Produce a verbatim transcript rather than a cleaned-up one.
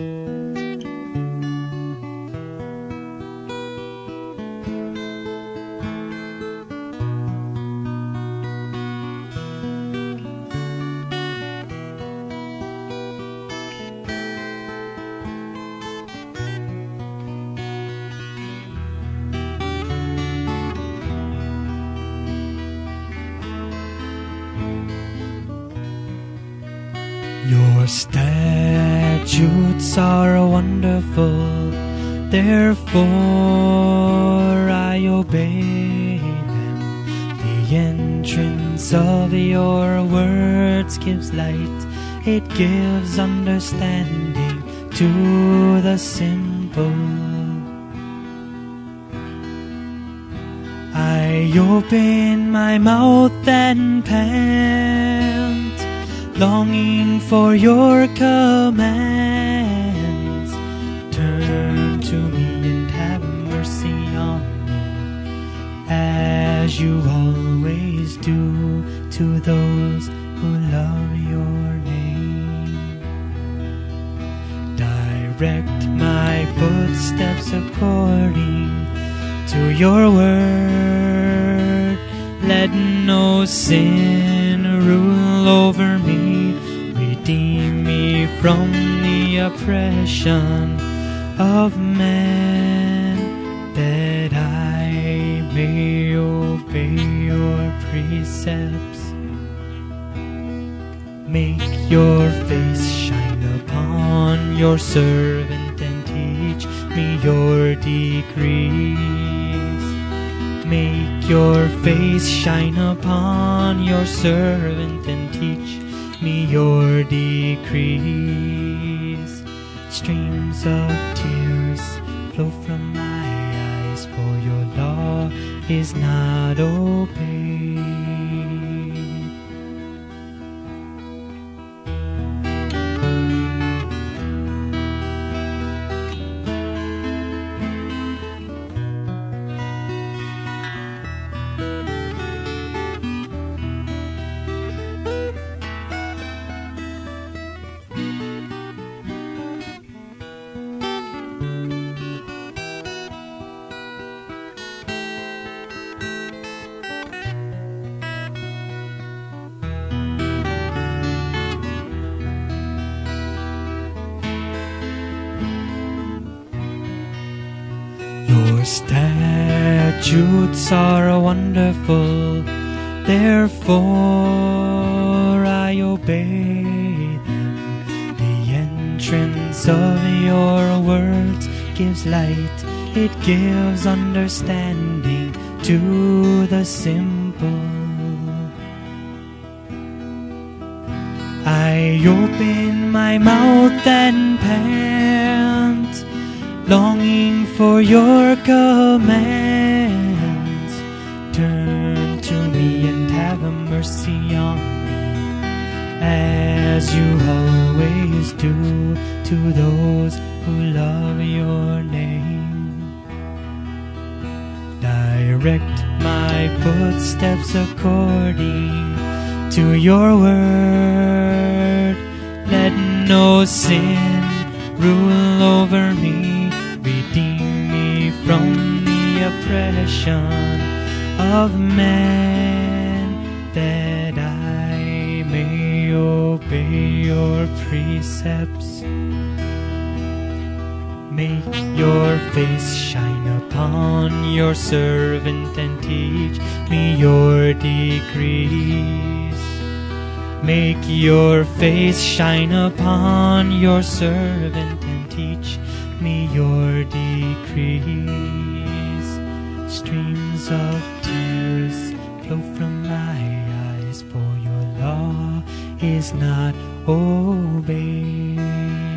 Your statutes are wonderful, therefore I obey them. The entrance of your words gives light, it gives understanding to the simple. I open my mouth and pant, longing for your commands. Turn to me and have mercy on me, as you always do to those who love your name. Direct my footsteps according to your word. Let no sin rule over me. Redeem me from the oppression of man, that I may obey your precepts. Make your face shine upon your servant and teach me your decrees. Make your face shine upon your servant and teach me your decrees. Streams of tears flow from my eyes, for your law is not obeyed. Your statutes are wonderful, therefore I obey them. The entrance of your words gives light, it gives understanding to the simple. I open my mouth and pant, longing for your commands. Turn to me and have mercy on me, as you always do to those who love your name. Direct my footsteps according to your word. Let no sin rule over me. Redeem me from the oppression of man, that I may obey your precepts. Make your face shine upon your servant and teach me your decrees. Make your face shine upon your servant and teach me your decrees. Streams of tears flow from my eyes, for your law is not obeyed.